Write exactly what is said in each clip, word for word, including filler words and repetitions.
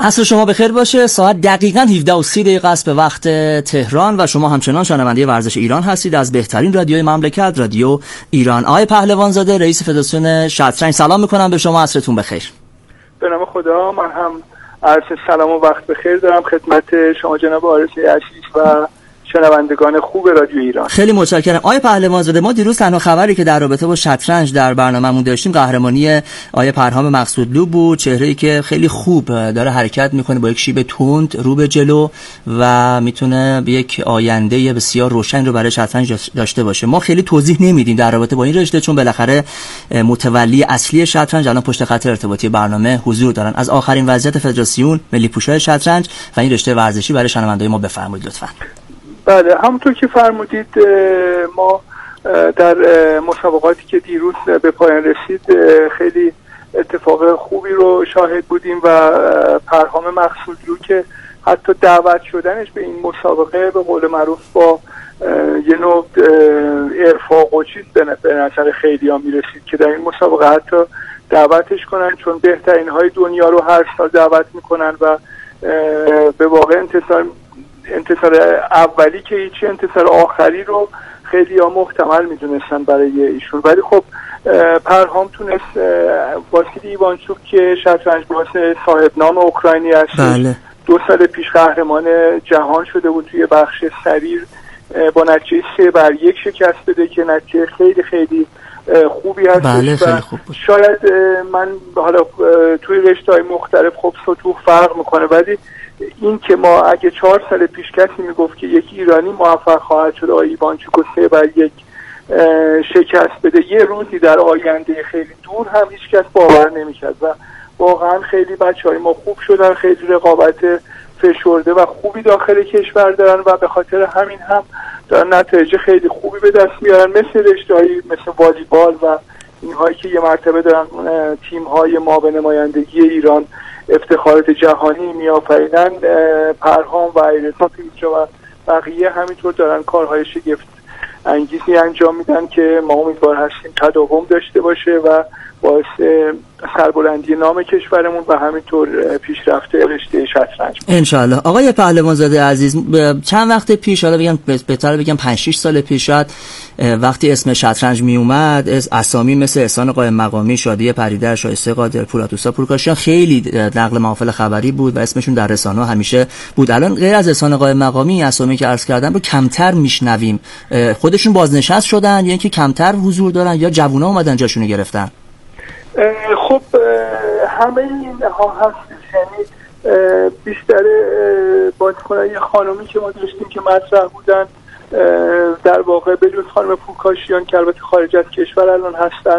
عصر شما بخیر باشه. ساعت دقیقاً هفده و سی دقیقه است به وقت تهران و شما همچنان شنونده ورزش ایران هستید از بهترین رادیوی مملکت، رادیو ایران. آقای پهلوان زاده، رئیس فدراسیون شطرنج، سلام میکنم به شما. عصرتون بخیر. به نام خدا. من هم عرض سلام و وقت بخیر دارم خدمت شما جناب آرزوی عزیز و شنوندگان خوب رادیو ایران. خیلی متشکرم. آقای پهلوان زاده، ما دیروز تنها خبری که در رابطه با شطرنج در برنامه‌مون داشتیم قهرمانی آقای پرهام مقصودلو بود، چهره‌ای که خیلی خوب داره حرکت میکنه با یک شیب تند رو به جلو و میتونه به یک آینده بسیار روشن رو برای شطرنج داشته باشه. ما خیلی توضیح نمیدیم در رابطه با این رشته چون بالاخره متولی اصلی شطرنج الان پشت خط ارتباطی برنامه حضور دارن. از آخرین وضعیت فدراسیون ملی پوشای شطرنج و این رشته ورزشی برای شنونده‌های ما بفرمایید لطفاً. بله، همونطور که فرمودید ما در مسابقاتی که دیروز به پایان رسید خیلی اتفاق خوبی رو شاهد بودیم و پرهام مقصودلو که حتی دعوت شدنش به این مسابقه به قول معروف با یه نوع ارفاق و چیز به نظر خیلی ها میرسید که در این مسابقه حتی دعوتش کنن، چون بهترین های دنیا رو هر سال دعوت میکنن و به واقع انتصار انتصار اولی که هیچی، انتصار آخری رو خیلی ها محتمل میدونستن برای ایشون. ولی خب پرهام تونست واسیلی ایوانچوک که شطرنج باز صاحب نام اوکراینی هست، بله. دو سال پیش قهرمان جهان شده بود توی بخش سریر، با نتیجه سه بر یک شکست بده که نتیجه خیلی خیلی خوبی هست. بله، خیلی خوب بود. شاید من حالا توی رشته‌های مختلف خب سطوح فرق میکنه، ولی این که ما اگه چهار سال پیش کسی میگفت که یک ایرانی موفق خواهد شد آقای ایوانچوک و سه بر یک شکست بده یه روزی در آینده خیلی دور، هم هیچ کس باور نمیکرد و واقعا خیلی بچهای ما خوب شدن، خیلی رقابت فشرده و خوبی داخل کشور دارن و به خاطر همین هم دارن نتایج خیلی خوبی به دست میارن، مثل رشته‌هایی مثل والیبال و اینهایی که یه مرتبه دارن تیم‌های ما به نمایندگی ایران افتخارات جهانی میآفرینن. پرهام و ایرسا پیروزجا و بقیه همینطور دارن کارهای شگفت انگیزی انجام میدن که ما امیدوار هستیم تداوم داشته باشه و باعث سربلندی نام کشورمون و همینطور پیشرفت رشته شطرنج انشالله. آقای پهلوان زاده عزیز، چند وقت پیش، حالا بگم بهتره بگم پنج شش سال پیش، شاید وقتی اسم شطرنج می اومد اسامی مثل احسان قائم مقامی، شادی پریده، شایسته قادر، پولادوسا پورکاشیان خیلی نقل محافل خبری بود و اسمشون در رسانه‌ها همیشه بود. الان غیر از احسان قائم مقامی، اسامی که عرض کردم رو کمتر میشنویم. خودشون بازنشست شدن یا اینکه کمتر حضور دارن یا جوونا اومدن جاشونو گرفتن؟ خب همه این ها هست، یعنی بیشتر بازیکنای خانومی که ما داشتیم که مطرح بودن در واقع به جز خانم پورکاشیان که البته خارج از کشور الان هستن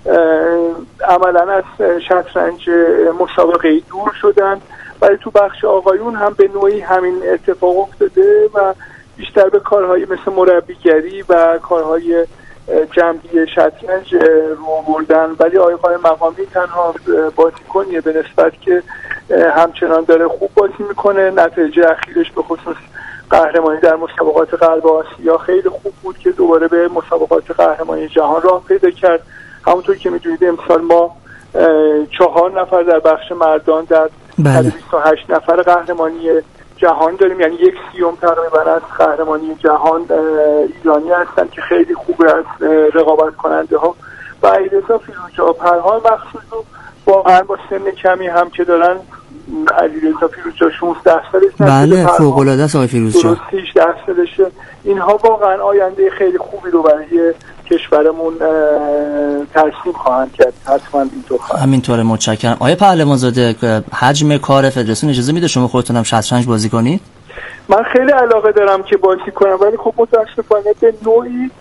عملا از شطرنج مسابقه دور شدن، ولی تو بخش آقایون هم به نوعی همین اتفاق افتاده و بیشتر به کارهای مثل مربیگری و کارهای جنبی شطرنج رو بردن. ولی آقای قائم مقامی تنها بازیکنیه به نسبت که همچنان داره خوب بازی میکنه. نتایج اخیرش به خصوص قهرمانی در مسابقات قلب آسیا خیلی خوب بود که دوباره به مسابقات قهرمانی جهان راه پیدا کرد. همونطور که میدونید امسال ما چهار نفر در بخش مردان در بیست و هشت نفر قهرمانی جهان داریم، یعنی یک سیوم تقریبا از قهرمانی جهان ایرانی هستن که خیلی خوب از رقابت کننده ها و ایرسا فیروزجا و پرهام مقصودلو واقعا با سن کمی هم که دارن. علیرضا فیروزجا شانزده سالشه، بله فوق العاده است آقای فیروزجا، هجده سالشه. اینها واقعا آینده خیلی خوبی رو برای کشورمون ترسیم خواهند کرد. حتما اینطور خواهد. همینطوره. متشکرم. آقای پهلوان زاده، حجم کار فدراسیون اجازه میده شما خودتونم شطرنج بازی کنید؟ من خیلی علاقه دارم که بازی کنم، ولی خب متاسفانه به نوعی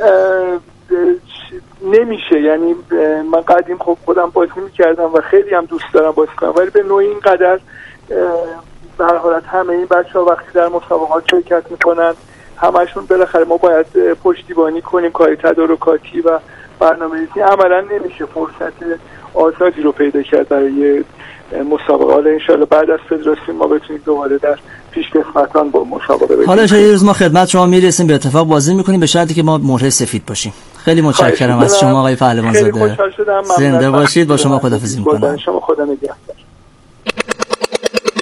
نمیشه. یعنی من قدیم خب خودم بازی میکردم و خیلی هم دوست دارم بازی کنم، ولی به نوعی اینقدر به هر حالت همه این بچه‌ها وقتی در مسابقات شرکت میکنن همشون بالاخره ما باید پشتیبانی کنیم، کاری تدارکاتی و برنامه‌ریزی عملا نمیشه فرصت آزادی رو پیدا کرد برای مسابقه. حالا انشالله بعد از فدراسیون ما بتونیم دوباره در پیشکسوتان با مسابقه بریم. حالا یه روز ما خدمت شما میرسیم، به اتفاق بازی میکنیم به شرطی که ما مهره سفید باشیم. خیلی متشکرم از شما آقای پهلوان زاده. خیلی خوشحال شدم. زنده باشید. با شما خداحافظی میکنم. شما خدا نگهدار.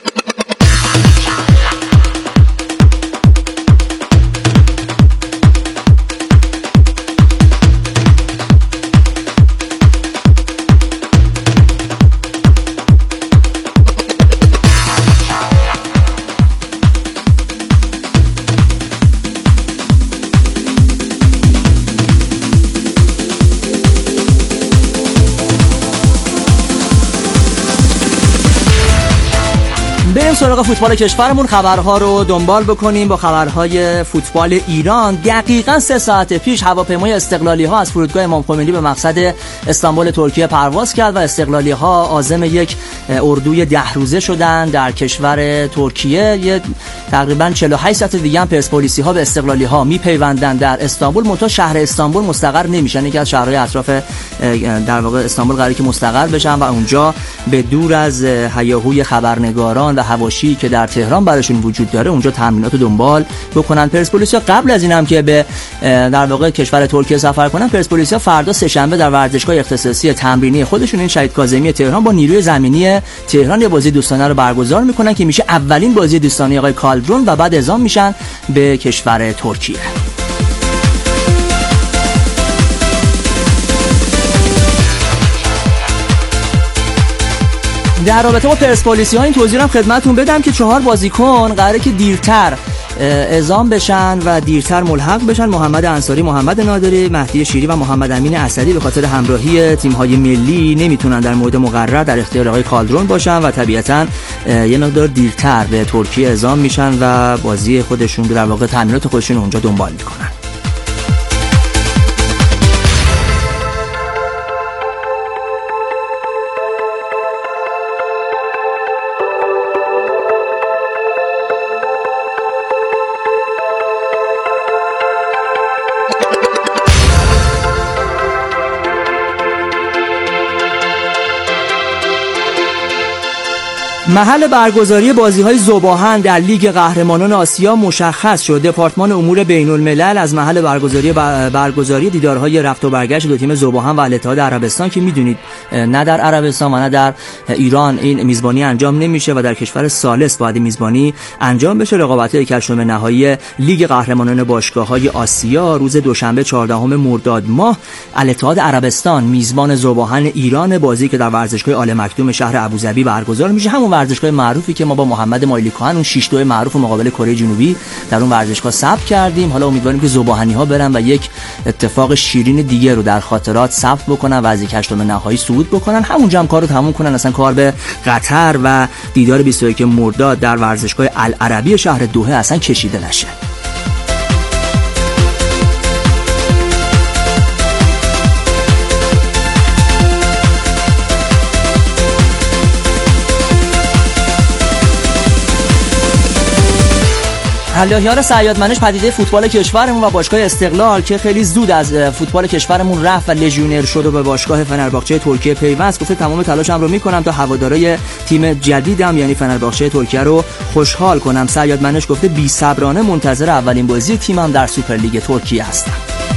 بریم سراغ فوتبال کشورمون، خبرها رو دنبال بکنیم با خبرهای فوتبال ایران. دقیقاً سه ساعت پیش هواپیمای استقلالی ها از فرودگاه امام خمینی به مقصد استانبول ترکیه پرواز کرد و استقلالی ها عازم یک اردوی ده روزه شدن در کشور ترکیه. یه تقریباً چهل و هشت ساعت دیگه هم پرسپولیسی ها به استقلالی ها میپیوندن در استانبول. منتها شهر استانبول مستقر نمیشن، یکی از شهرهای اطراف در واقع استانبول قراره که مستقر بشن و اونجا به دور از هیاهوی خبرنگاران و حواشی که در تهران براشون وجود داره اونجا تمرینات رو دنبال بکنن. پرسپولیسیا قبل از این هم که به در واقع کشور ترکیه سفر کنن، پرسپولیسیا فردا سه شنبه در ورزشگاه اختصاصی تمرینی خودشون این شهید کاظمی تهران با نیروی زمینی تهران یه بازی دوستانه رو برگزار میکنن که میشه اولین بازی دوستانه آقای کالدرون و بعد اعزام میشن به کشور ترکیه. در رابطه با پرسپولیسی ها این توضیح هم خدمتتون بدم که چهار بازیکن قراره که دیرتر اعزام بشن و دیرتر ملحق بشن. محمد انصاری، محمد نادری، مهدی شیری و محمد امین اسدی به خاطر همراهی تیم‌های ملی نمیتونن در مورد مقرر در اختیار آقای کالدرون باشن و طبیعتاً یه مقدار دیرتر به ترکیه اعزام میشن و بازی خودشون در واقع تمرینات خودشون اونجا دنبال میکنن. محل برگزاری بازی‌های ذوب‌آهن در لیگ قهرمانان آسیا مشخص شد. دپارتمان امور بین‌الملل از محل برگزاری برگزاری دیدارهای رفت و برگشت دو تیم ذوب‌آهن و الاتحاد عربستان که میدونید نه در عربستان و نه در ایران این میزبانی انجام نمیشه و در کشور ثالث باید میزبانی انجام بشه. رقابت هشتم نهایی لیگ قهرمانان باشگاه‌های آسیا روز دوشنبه چهاردهم مرداد ماه الاتحاد عربستان میزبان ذوب‌آهن ایران، بازی که در ورزشگاه آل مکتوم شهر ابوظبی برگزار میشه. همون ورزشگاه معروفی که ما با محمد مایلی کهن اون شش دو معروف مقابل کره جنوبی در اون ورزشگاه ثبت کردیم. حالا امیدواریم که ذوب‌آهنی‌ها برن و یک اتفاق شیرین دیگه رو در خاطرات ثبت بکنن و از یک هشتم نهایی صعود بکنن. همونجا هم کارو تموم کنن، اصلا کار به قطر و دیدار بیست و یکم مرداد در ورزشگاه العربی شهر دوحه اصلا کشیده نشه. الیاهیار صیادمنش پدیده فوتبال کشورمون و باشگاه استقلال که خیلی زود از فوتبال کشورمون رفت و لژیونر شد و به باشگاه فنرباغچه ترکیه پیوست، گفته تمام تلاشم رو میکنم تا هوادارهای تیم جدیدم یعنی فنرباغچه ترکیه رو خوشحال کنم. صیادمنش گفته بی‌صبرانه منتظر اولین بازی تیمم در سوپرلیگ ترکیه هستم.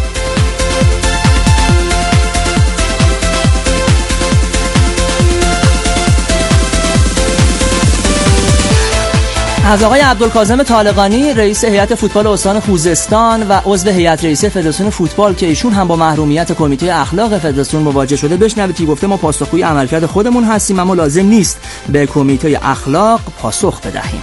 از آقای عبدالکاظم طالقانی رئیس هیئت فوتبال استان خوزستان و عضو هیئت رئیسه فدراسیون فوتبال که ایشون هم با محرومیت کمیته اخلاق فدراسیون مواجه شده بشنوید که گفته ما پاسخگوی عملکرد خودمون هستیم اما لازم نیست به کمیته اخلاق پاسخ بدهیم.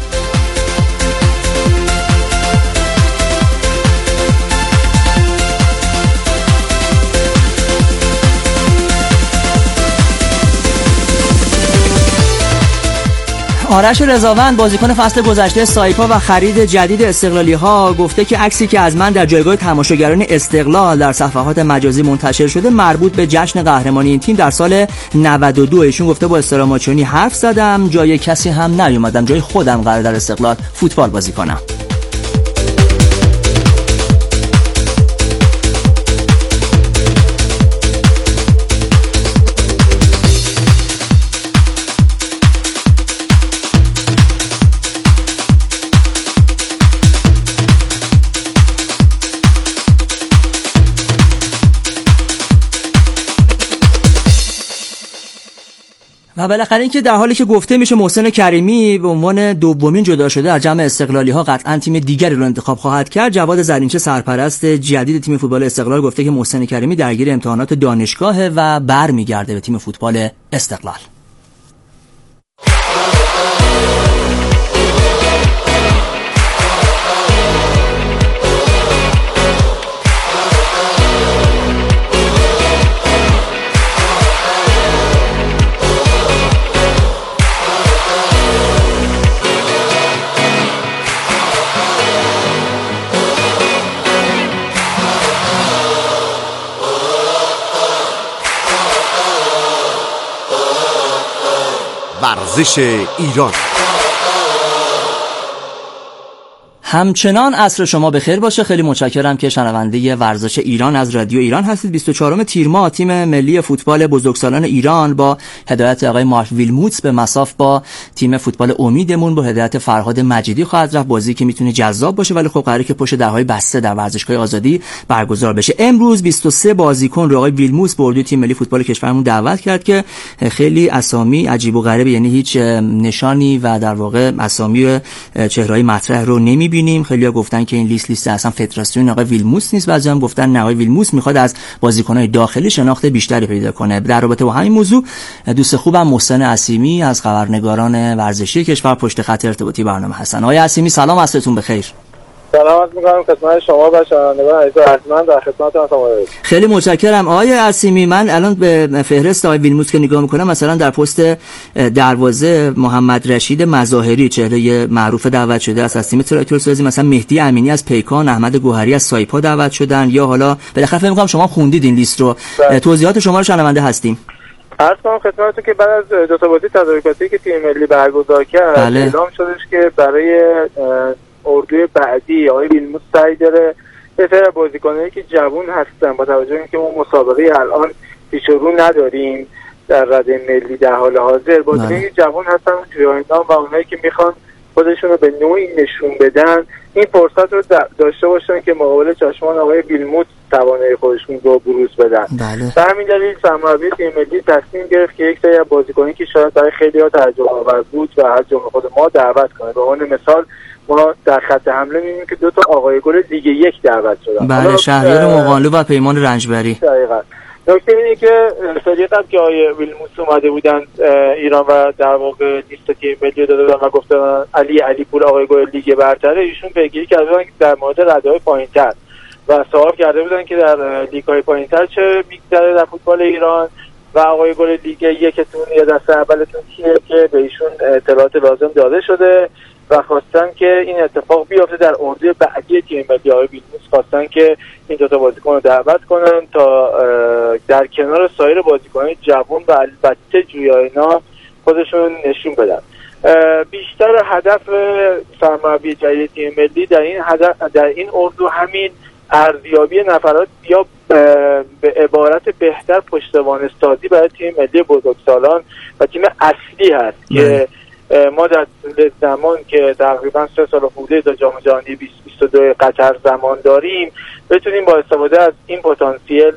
آرش رضاوند بازیکن فصل گذشته سایپا و خرید جدید استقلالی ها گفته که عکسی که از من در جایگاه تماشاگران استقلال در صفحات مجازی منتشر شده مربوط به جشن قهرمانی این تیم در سال نود و دو. ایشون گفته با استراماچونی حرف زدم، جای کسی هم نیومدم، جای خودم قرار در استقلال فوتبال بازی کنم. و بالاخره اینکه در حالی که گفته میشه محسن کریمی به عنوان دومین جدا شده از جمع استقلالی ها قطعا تیم دیگری رو انتخاب خواهد کرد. جواد زرینچه سرپرست جدید تیم فوتبال استقلال گفته که محسن کریمی درگیر امتحانات دانشگاهه و برمیگرده به تیم فوتبال استقلال. ورزش ایران. همچنان عصر شما بخیر باشه. خیلی متشکرم که شنونده ورزش ایران از رادیو ایران هستید. بیست و چهارم تیر ماه تیم ملی فوتبال بزرگسالان ایران با هدایت آقای مارک ویلموتس به مصاف با تیم فوتبال امیدمون با هدایت فرهاد مجیدی خواهد رفت. بازی که میتونه جذاب باشه ولی خب قراره که پشت درهای بسته در ورزشگاه آزادی برگزار بشه. امروز بیست و سه بازیکن رو آقای ویلموتس به اردوی تیم ملی فوتبال کشورمون دعوت کرد که خیلی اسامی عجیب و غریبه، یعنی هیچ نشانی و در واقع اسامی چهره‌های مطرح رو نمی بینیم. خیلی‌ها گفتن که این لیست لیست اصلا فدراسیون آقای ویلموتس نیست، بعضی هم گفتن نه آقای ویلموتس میخواد از بازیکن‌های داخلی شناخت بیشتری پیدا کنه. در رابطه با همین موضوع دوست خوبم محسن عصیمی از خبرنگاران ورزشی کشور پشت خط ارتباطی برنامه هستن. آقای عصیمی سلام، عصرتون بخیر. سلام می‌کنم خدمت شما و شنوندگان عزیز ارجمند در خدمتتون هستم. خیلی متشکرم آقای عصیمی. من الان به فهرست آقای ویلموتس که نگاه می‌کنم، مثلا در پست دروازه محمد رشید مظاهری چهره معروف دعوت شده است از تیم تراکتورسازی، مثلا مهدی امینی از پیکان، احمد گوهری از سایپا دعوت شدن، یا حالا بالاخره فکر می‌کنم شما خوندید این لیست رو. بله. توضیحات شما رو شنونده هستیم. عرض کنم خدمتتون که بعد از دو تا بازی تدارکاتی که تیم ملی برگزار کرد، بله. اعلام شدش که برای اردوی بعدی آقای ویلموتس سعی داره یه سری بازیکنایی که جوان هستن، با توجه به اینکه ما مسابقه الان پیش رو نداریم در رده ملی در حال حاضر، بازیکنایی جوان هستن جوانان و اونایی که میخوان خودشون رو به نوعی نشون بدن این فرصت رو داشته باشن که مقابل چشمان آقای ویلموتس توانایی خودشون رو بروز بدن. بله. به همین دلیل سرمربی تیم ملی تصمیم گرفت که یک سری از بازیکنایی که شاید برای خیلی‌ها تعجب آور بود و از جمله خود ما دعوت کنه. به عنوان مثال ما در خط حمله می‌بینیم که دو تا آقای گل لیگ یک دعوت شدن. بله، شهریار مغانلو و پیمان رنجبری. دقیقاً. نکته اینه که سری قبل که آقای ویلموتس اومده بودن ایران و در واقع لیست تیم ملی داده بودن و گفتن علی علیپور آقای گل لیگ برتره، ایشون پیگیری کرده بودن در مورد رده‌های پایین‌تر و سوال کرده بودن که در لیگ‌های پایین‌تر چه می‌گذره در فوتبال ایران و آقای گل لیگ یکتون یا دسته اولتون کیه که به ایشون اطلاعات لازم داده شده و خواستن که این اتفاق بیفته در اردوی بعدی تیم ملی. آقای ویلموتس خواستن که این دو تا بازیکن رو دعوت کنن تا در کنار سایر بازیکنان جوان و البته جویای نام خودشون نشون بدن. بیشتر هدف سرمربی جدید تیم ملی در این هدف در این اردو همین ارزیابی نفرات یا به عبارت بهتر پشتوانه سازی برای تیم ملی بزرگسالان و تیم اصلی هست که ما در زمان که تقریبا سه سال خورده تا جام جهانی بیست بیست و دو قطر زمان داریم بتونیم با استفاده از این پتانسیل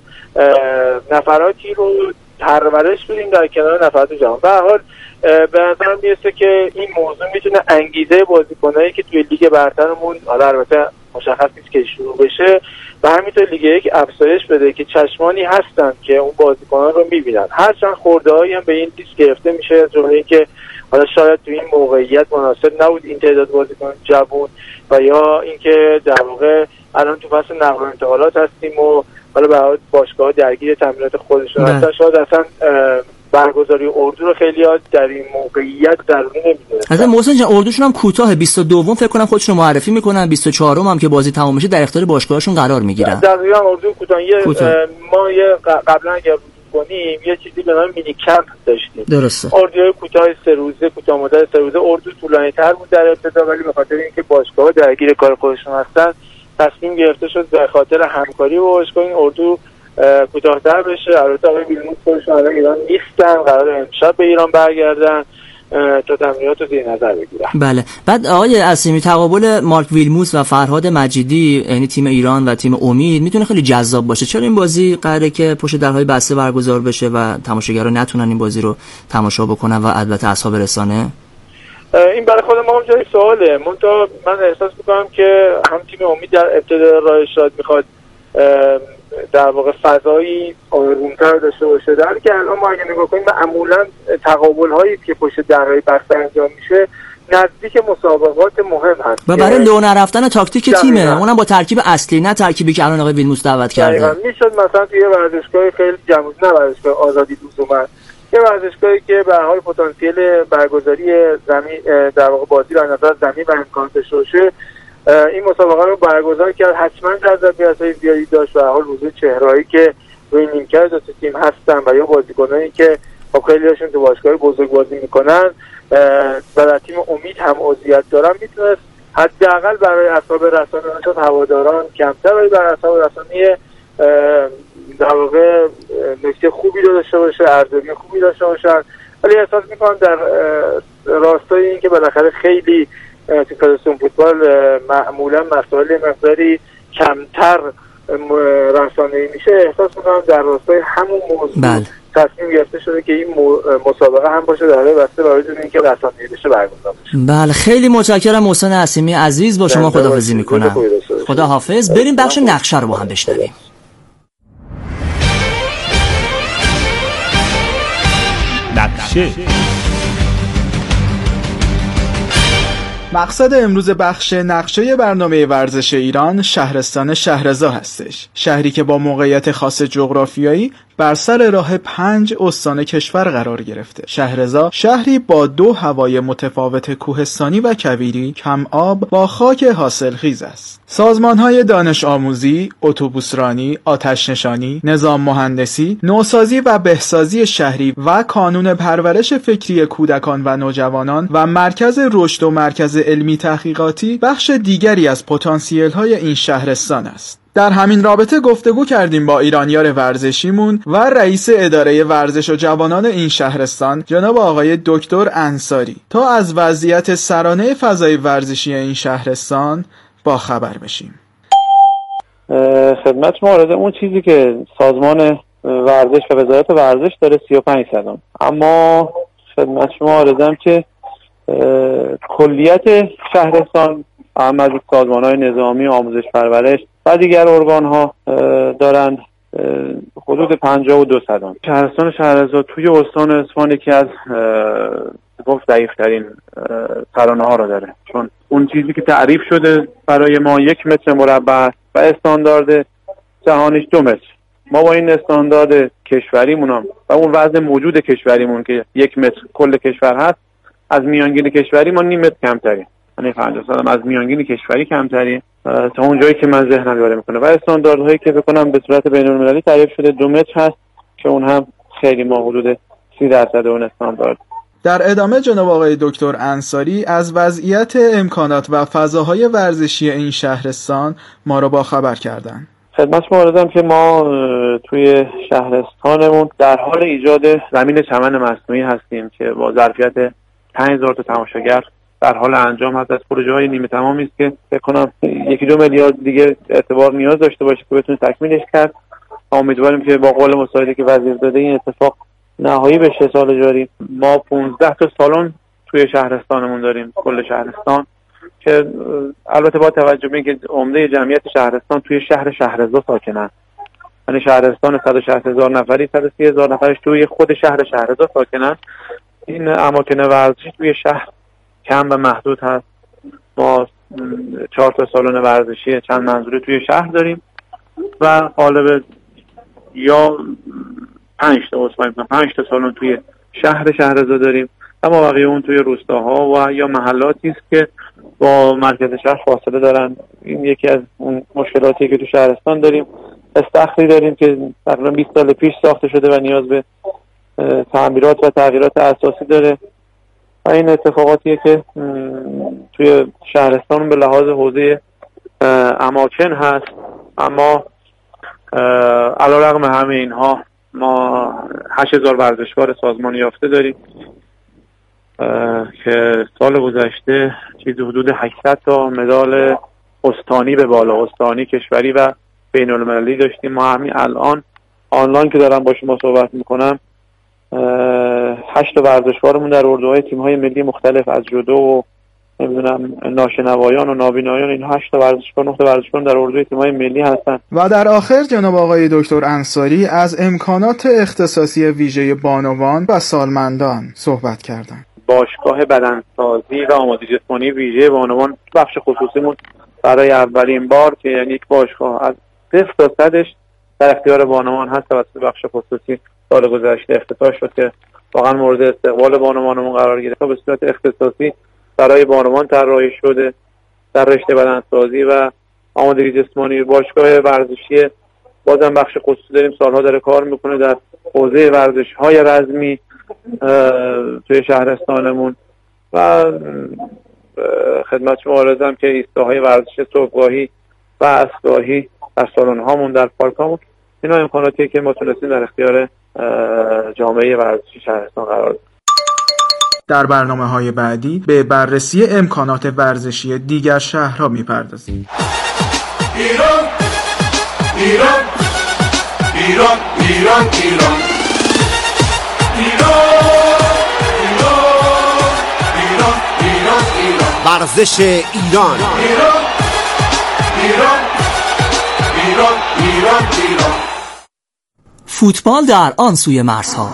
نفراتی رو پرورش بدیم در کنار نفرات جهان. به هر حال به نظر میرسه که این موضوع میتونه انگیزه بازیکنایی که توی لیگ برترمون، حالا البته مشخص نیست که شروع بشه، و همینطور لیگ یک افزایش بده که چشمانی هستن که اون بازیکنان رو میبینن. هرچند خورده‌هایی هم به این لیست گرفته میشه، جمله اینکه حالا شاید تو این موقعیت مناسب نبود این تعداد بازیکن جوان و یا اینکه در واقع الان تو فصل نقل و انتقالات هستیم و حالا به باشگاه‌ها درگیر تمرینات خودشون هستن، شاید اصلا برگزاری اردو رو خیلی ها در این موقعیت ضروری نمی‌دونن. اصلا محسن جان اردوشون هم کوتاه، بیست و دو فکر کنم خودشون رو معرفی میکنن، بیست و چهار هم که بازی تمام میشه در اختیار باشگاهشون قرار میگیرن. دقیقاً اردو کوتاه. ما یه قبلا اگه کنیم یه چیزی به نام مینی کمپ داشتیم. درسته. اردوی کوتاه سه روزه، کوتاه مدت سه روزه. اردو طولانی‌تر بود در ابتدا ولی به خاطر اینکه باشگاه‌ها درگیر کار خودشون هستن تصمیم گرفته شد به خاطر همکاری با باشگاه این اردو کوتاه‌تر بشه. البته آقای ویلموتس خودشون الان ایران نیستن، قراره امشب به ایران برگردن تا تمرینات رو زیر نظر بگیرن. بله. بعد آقای عصیمی تقابل مارک ویلموتس و فرهاد مجیدی یعنی تیم ایران و تیم امید میتونه خیلی جذاب باشه. چرا این بازی قراره که پشت درهای بسته برگزار بشه و تماشاگرها نتونن این بازی رو تماشا بکنن و البته اصحاب رسانه؟ این برای خود ما هم جای سواله. من تا من احساس میکنم که هم تیم امید در ابتدای راهش شاید میخواد در واقع فضایی آرومتر داشته باشه، در حالی که الان ما اگه نگاه کنیم معمولا تقابل هایی که پشت درهای بسته انجام میشه نزدیک مسابقات مهم هست و برای لو نرفتن تاکتیک تیمه، اونم با ترکیب اصلی نه ترکیبی که الان آقای ویلموتس دعوت کرده. میشد مثلا توی ورزشگاه خیلی جمعی، نه ورزشگاه آزادی دوست یه ورزشگاهی که به هر حال پتانسیل برگزاری زمین در واقع بازی رو از نظر زمین و امکانات شوشه این مسابقه رو برگزار کرد، حتما جذابیت‌های زیادی داشت و حال حضور چهرهایی که روی نیمکت دو تیم هستن و یا بازیکنانی که خب خیلی هاشون تو باشگاه بزرگ بازی میکنن و در تیم امید هم عضویت دارن، میتونست حداقل برای اصحاب رسانه شاید هواداران کمتر ولی برای اصحاب رسانه در واقع نکته خوبی رو داشته باشه، ارزیابی خوبی داشته باشن. ولی احساس میکنم در راستای این که بالاخره خیلی تو فدراسیون فوتبال معمولا مسائل مقداری کمتر رسانه‌ای میشه، احساس میکنم در راستای همون موضوع بله. تصمیم گرفته شده که این مسابقه هم باشه در حال بسته برای اینکه رسانه‌ای بشه برگزار بشه. بله خیلی متشکرم محسن عصیمی عزیز، با شما خداحافظی میکنم. خدا حافظ. بریم بخش نقشه رو با هم بشنویم. نقشه. مقصد امروز بخش نقشه برنامه ورزش ایران شهرستان شهرضا هستش. شهری که با موقعیت خاص جغرافیایی بر سر راه پنج استان کشور قرار گرفته. شهرضا شهری با دو هوای متفاوت کوهستانی و کویری کم آب با خاک حاصلخیز است. سازمان‌های دانش آموزی، اتوبوسرانی، آتش نشانی، نظام مهندسی، نوسازی و بهسازی شهری و کانون پرورش فکری کودکان و نوجوانان و مرکز رشد و مرکز علمی تحقیقاتی بخش دیگری از پتانسیل‌های این شهرستان است. در همین رابطه گفتگو کردیم با ایرانیار ورزشیمون و رئیس اداره ورزش و جوانان این شهرستان جناب آقای دکتر انصاری تا از وضعیت سرانه فضای ورزشی این شهرستان با خبر بشیم. خدمت شما عرض اون چیزی که سازمان ورزش و وزارت ورزش داره سی و پنج صدام، اما خدمت شما عرضم که کلیت شهرستان هم از سازمان‌های نظامی، آموزش پرورش و دیگر ارگان‌ها دارند حدود پنجاه و دو صدام. شهرستان شهرضا توی استان اصفهان یکی از گفت ضعیف‌ترین ترانه‌ها رو داره، چون اون چیزی که تعریف شده برای ما یک متر مربع و استاندارد جهانیش دو متر. ما با این استاندارد کشوریمون هم و اون وضع موجود کشوریمون که یک متر کل کشور هست، از میانگین کشوری ما نیم متر کمتریم، یعنی پنجاه صدام از میانگین کشوری کمتریم تا اون جایی که من ذهنم یاره میکنه. و استانداردهایی که بکنم به صورت بین‌المللی تعریف شده دو متر هست که اون هم خیلی ما حدود سی درصد اون استاندارد. در ادامه جناب آقای دکتر انصاری از وضعیت امکانات و فضاهای ورزشی این شهرستان ما رو با خبر کردن. خدمت شما عرضم که ما توی شهرستانمون در حال ایجاد زمین چمن مصنوعی هستیم که با ظرفیت پنج هزار تا تماشاگر در حال انجام هست. از پروژه‌های نیمه تمامی است که فکر کنم یکی دو میلیارد دیگه اعتبار نیاز داشته باشه که بتونه تکمیلش کرد. امیدواریم که با قول مساعدی که وزیر داده این اتفاق نهایی بشه سال جاری. ما پانزده تا سالن توی شهرستانمون داریم، کل شهرستان، که البته با توجه به اینکه عمده جمعیت شهرستان توی شهر شهرضا ساکنن، یعنی شهرستان صد و شصت هزار نفری صد و سی هزار نفرش توی خود شهر شهرضا ساکنن، این اماکن ورزشی توی شهر کم و محدود هست. ما چهار تا سالن ورزشی چند منظوره توی شهر داریم و غالب یا پنج تا اصفهان پنج تا سالن توی شهر شهرضا داریم، اما بقیه اون توی روستاها و یا محلاتی است که با مرکز شهر فاصله دارن. این یکی از اون مشکلاتی که تو شهرستان داریم. استخری داریم که تقریبا بیست سال پیش ساخته شده و نیاز به تعمیرات و تغییرات اساسی داره و این اتفاقاتیه که توی شهرستان به لحاظ حوزه اماکن هست. اما علیرغم همه اینها ما هشت هزار ورزشکار سازمان یافته داریم که سال گذشته چیزی حدود هشتصد تا مدال استانی به بالا، استانی، کشوری و بین المللی داشتیم. ما همین الان آنلاین که دارم با شما صحبت میکنم هشت ورزشکارمون در اردوهای تیم‌های ملی مختلف از جودو و نمیدونم ناشنوایان و نابینایان، این هشت ورزشکار نقطه ورزشکار در اردوی تیم‌های ملی هستن. و در آخر جناب آقای دکتر انصاری از امکانات اختصاصی ویژه بانوان و سالمندان صحبت کردند. باشگاه بدنسازی و آمادگی جسمانی ویژه بانوان بخش خصوصیمون برای اولین بار که یعنی یک باشگاه از صفر تا صدش در اختیار بانوان هست توسط بخش خصوصی سال گذشته افتتاح شد که واقعا مورد استقبال بانوانمون قرار گرفت. به صورت اختصاصی برای بانوان طراحی شده در رشته بدنسازی و آمادگی جسمانی. باشگاه ورزشی بازم بخش خصوصی داریم، سالها داره کار میکنه در حوزه ورزش‌های رزمی توی شهرستانمون و خدمت شما عرضم که ایستگاه‌های ورزش صبحگاهی و عصرگاهی در سالن هامون در پارک هامون، اینا امکاناتیه که ما تونستیم در اختیار جامعه ورزشی شهرستان قرار بدیم. در برنامه‌های بعدی به بررسی امکانات ورزشی دیگر شهرها می‌پردازیم. ایران ایران ایران ایران ایران ایران ایران ایران ورزش ایران ایران ایران ایران ایران ایران فوتبال در آن سوی مرزها.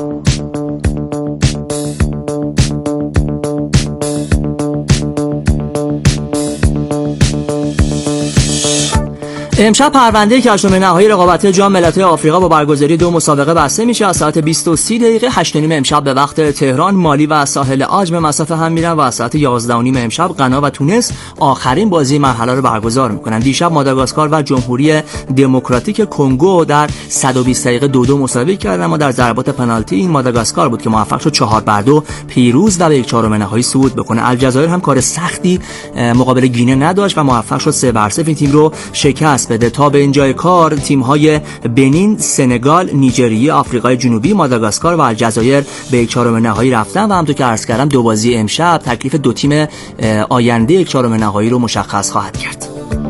امشب پرونده که هشتم نهایی رقابت جام ملت‌های آفریقا با برگزاری دو مسابقه بسته میشه. از ساعت بیست و سه دقیقه هشت و نیم امشب به وقت تهران مالی و ساحل عاج به مسافه هم میرن و از ساعت یازده و نیم امشب غنا و تونس آخرین بازی مرحله رو برگزار میکنن. دیشب ماداگاسکار و جمهوری دموکراتیک کنگو در صد و بیست دقیقه دو دو مساوی کردن، اما در ضربات پنالتی این ماداگاسکار بود که موفق شد چهار بر دو پیروز و به یک چهارم نهایی صعود بکنه. الجزایر هم کار سختی مقابل گینه نداشت و موفق شد سه بر صفر این تیم رو شکست بده. تا به اینجای کار تیم‌های بنین، سنگال، نیجریه، آفریقای جنوبی، ماداگاسکار و الجزایر به یک چهارم نهایی رفتن و همونطور که عرض کردم دو بازی امشب تکلیف دو تیم آینده یک چهارم نهایی رو مشخص خواهد کرد.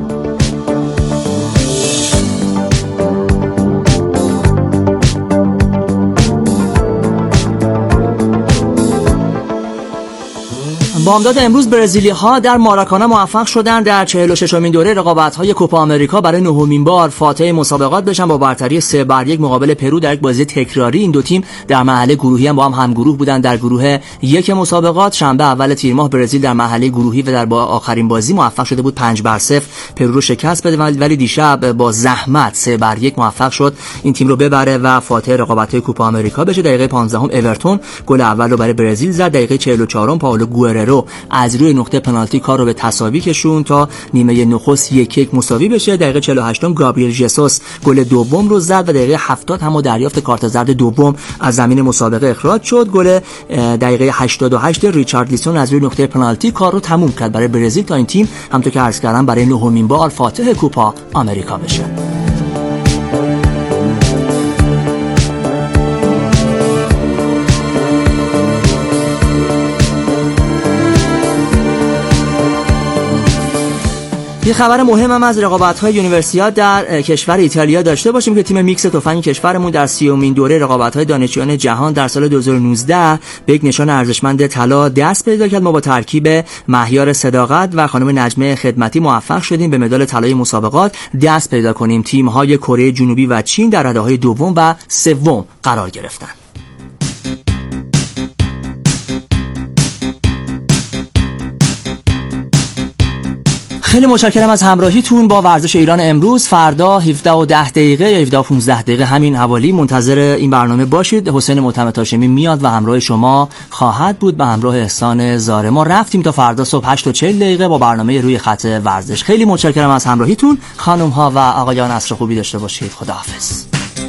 بامداد امروز برزیلی ها در ماراکانا موفق شدند در چهل و ششمین دوره رقابت های کوپا آمریکا برای نهمین بار فاتح مسابقات بشن با برتری سه بر یک مقابل پرو در یک بازی تکراری. این دو تیم در مرحله گروهی هم با هم همگروه بودند. در گروه یک مسابقات شنبه اول تیر ماه برزیل در مرحله گروهی و در با آخرین بازی موفق شده بود پنج بر صفر پرو رو شکست بده، ولی دیشب با زحمت سه بر یک موفق شد این تیم رو ببره و فاتح رقابت های کوپا آمریکا بشه. دقیقه پانزدهم اورتون گل اول رو برای برزیل زد. دقیقه چهل و چهارم پائولو گوئررو از روی نقطه پنالتی کار رو به تساوی کشون تا نیمه نخست یک یک مساوی بشه. دقیقه چهل و هشتم گابریل ژسوس گل دوم رو زد و دقیقه هفتاد هم دریافت کارت زرد دوم از زمین مسابقه اخراج شد. گل دقیقه هشتاد و هشت ریچاردلیسون از روی نقطه پنالتی کار رو تموم کرد برای برزیل تا این تیم همونطور که عرض کردم برای نهمین بار فاتح کوپا آمریکا بشه. یه خبر مهم هم از رقابت‌های یونیورسیاد در کشور ایتالیا داشته باشیم که تیم میکس تفنگ کشورمون در سیومین دوره رقابت‌های دانشجویان جهان در سال دو هزار و نوزده به یک نشان ارزشمند طلا دست پیدا کرد. ما با ترکیب مهیار صداقت و خانم نجمه خدمتی موفق شدیم به مدال طلای مسابقات دست پیدا کنیم. تیم‌های کره جنوبی و چین در رده‌های دوم و سوم قرار گرفتند. خیلی متشکرم از همراهیتون با ورزش ایران امروز. فردا هفده و ده دقیقه یا هفده و پانزده دقیقه همین حوالی منتظر این برنامه باشید. حسین معتمد هاشمی میاد و همراه شما خواهد بود به همراه احسان زاره. ما رفتیم تا فردا صبح هشت و چهل دقیقه با برنامه روی خط ورزش. خیلی متشکرم از همراهیتون. خانم ها و آقایان عصر خوبی داشته باشید. خداحافظ.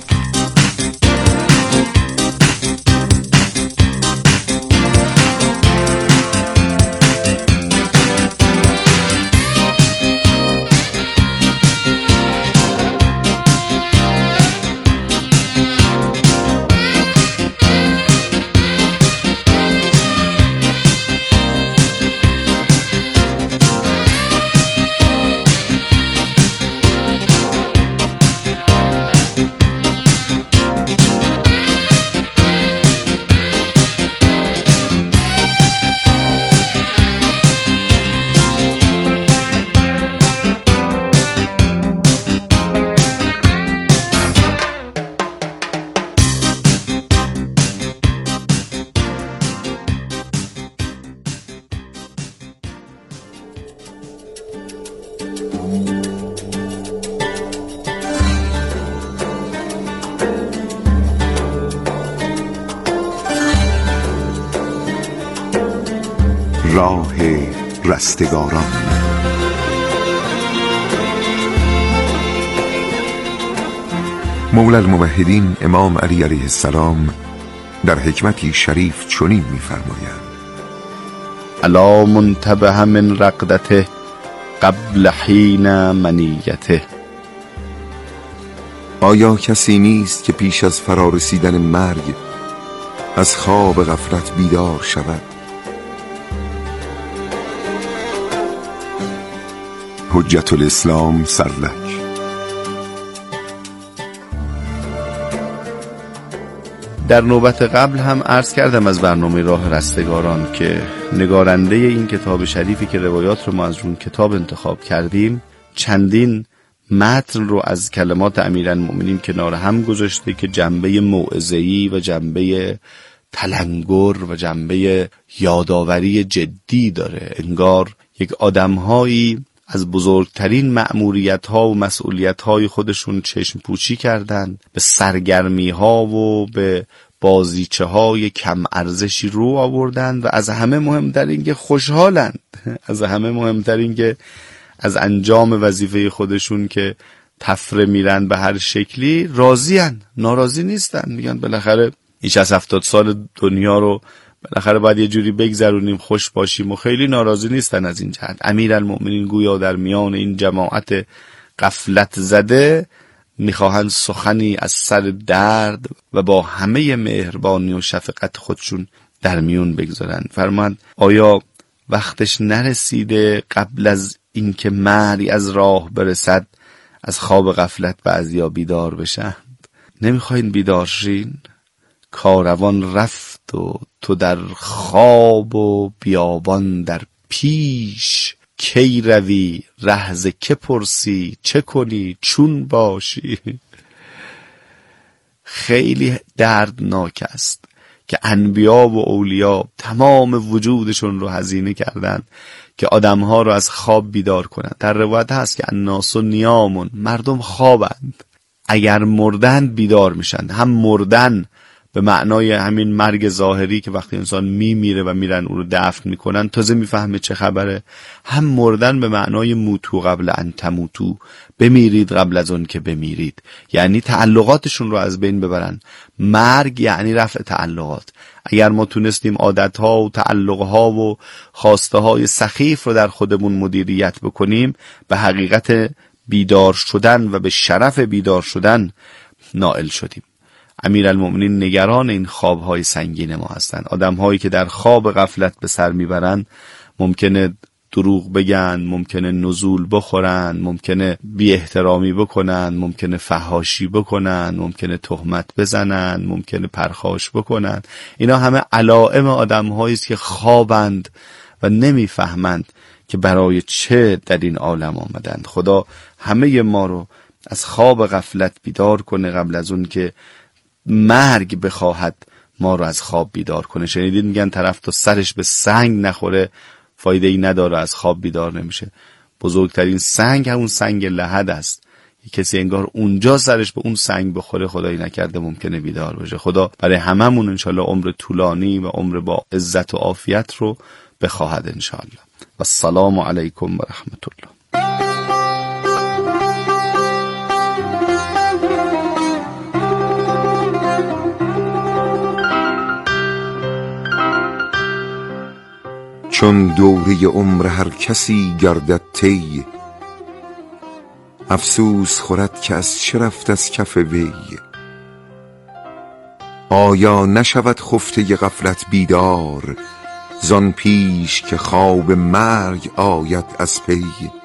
راه رستگاران. مولا الموحدین امام علی علیه السلام در حکمتی شریف چنین می‌فرمایند: الا منتبه من رقدته قبل حین منیته. آیا کسی نیست که پیش از فرارسیدن مرگ از خواب غفلت بیدار شود؟ حجت الاسلام سرلک. در نوبت قبل هم عرض کردم از برنامه راه رستگاران که نگارنده این کتاب شریفی که روایات رو ما از اون کتاب انتخاب کردیم چندین متن رو از کلمات امیرالمؤمنین کنار هم گذاشته که جنبه موعظه‌ای و جنبه تلنگر و جنبه یادآوری جدی داره. انگار یک آدم‌هایی از بزرگترین مأموریت‌ها و مسئولیت‌های خودشون چشم پوچی کردن، به سرگرمی‌ها و به بازیچه‌های کم ارزشی رو آوردن و از همه مهمتر این که خوشحالند، از همه مهمتر این که از انجام وظیفه خودشون که تفره میرن به هر شکلی راضی‌اند، ناراضی نیستن. میگن بالاخره این شصت هفتاد سال دنیا رو بالاخره باید یه جوری بگذرونیم، خوش باشیم و خیلی ناراضی نیستن از این جهت. امیرالمؤمنین گویا در میان این جماعت غفلت زده میخواهند سخنی از سر درد و با همه مهربانی و شفقت خودشون در میون بگذارن. فرماند آیا وقتش نرسیده قبل از اینکه مرگ از راه برسد از خواب غفلت بعضیا بیدار بشن؟ نمیخواین بیدار شین؟ کاروان رفت و تو در خواب و بیابان در پیش، کی روی رهز که پرسی، چه کنی چون باشی. خیلی دردناک است که انبیا و اولیا تمام وجودشون رو هزینه کردند که آدمها رو از خواب بیدار کنند. در روایت هست که الناس نیامون، مردم خوابند، اگر مردند بیدار میشن. هم مردن به معنای همین مرگ ظاهری که وقتی انسان میمیره و میرن اون رو دفن میکنن تازه میفهمه چه خبره، هم مردن به معنای موتو قبل ان تموتو، بمیرید قبل از اون که بمیرید، یعنی تعلقاتشون رو از بین ببرن. مرگ یعنی رفع تعلقات. اگر ما تونستیم عادتها و تعلقها و خواسته های سخیف رو در خودمون مدیریت بکنیم، به حقیقت بیدار شدن و به شرف بیدار شدن نائل شدیم. امیرالمؤمنین نگران این خوابهای سنگین ما هستند. آدم‌هایی که در خواب غفلت به سر میبرن ممکنه دروغ بگن، ممکنه نزول بخورن، ممکنه بی احترامی بکنن، ممکنه فحاشی بکنن، ممکنه تهمت بزنن، ممکنه پرخاش بکنن. اینا همه علائم آدم‌هایی است که خوابند و نمیفهمند که برای چه در این عالم آمدند. خدا همه ما رو از خواب غفلت بیدار کنه قبل از اون که مرگ بخواهد ما رو از خواب بیدار کنه. شنیدید میگن طرف تا سرش به سنگ نخوره فایده ای نداره، از خواب بیدار نمیشه. بزرگترین سنگ همون سنگ لحد است. کسی انگار اونجا سرش به اون سنگ بخوره خدایی نکرده ممکنه بیدار بشه. خدا برای هممون انشالله عمر طولانی و عمر با عزت و عافیت رو بخواهد انشالله. و السلام علیکم و رحمت الله. چون دوره عمر هر کسی گردد طی، افسوس خورد که از چه رفت از کف وی. آیا نشود خفته غفلت بیدار، زان پیش که خواب مرگ آید از پی.